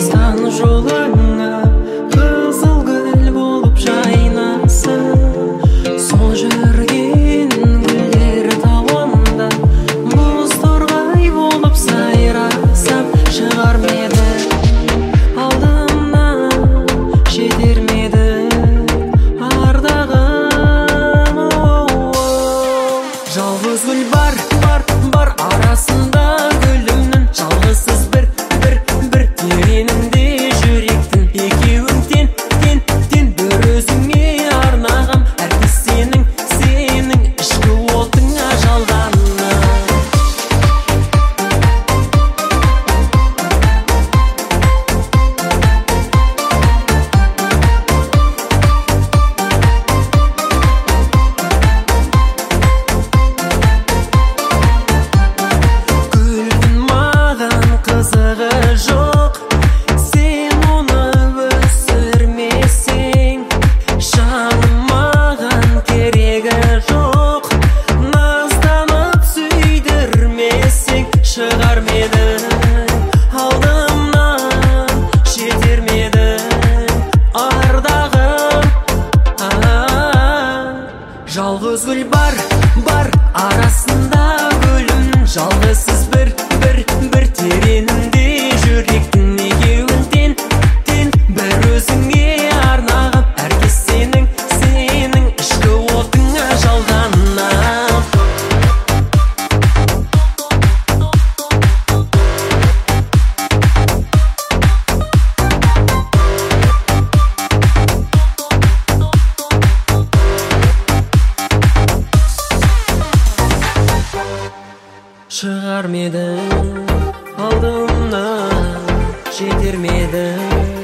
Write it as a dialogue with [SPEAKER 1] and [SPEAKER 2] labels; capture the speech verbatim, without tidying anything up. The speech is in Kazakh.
[SPEAKER 1] сан жолыңа қызыл гүл болып жайнасын. Сол жүрген гүлдер тауында мұз торғай болып сайрасам, шығар ма еді алдымнан, жетер ме еді ардағым. Жалғыз гүл бар, бар, бар арасында гүлімнің, жалғызсыз бір, бір, бір тереңінде жүректің. Екеуің тең, тең, тең бір өзіңе арнағам, әркез сенің, сенің ішкі отыңа жалғанына. Гүлдің маған қызығы жоқ, сен оны өсірмесең. Жаным маған керегі жоқ, назданып сүйдірмесең. Шығар ма едің алдымнан, жетер ме едің ардағым. Жалғыз гүл бар, бар арасында гүлім, жалғызсыз бір, бір, бір тереңінде жүректің. Екеуің тең, тең бір өзіңе арнағам, әркез сенің, сенің ішкі отыңа жалғанына. Шығар ма едің алдымнан, жетер ме еді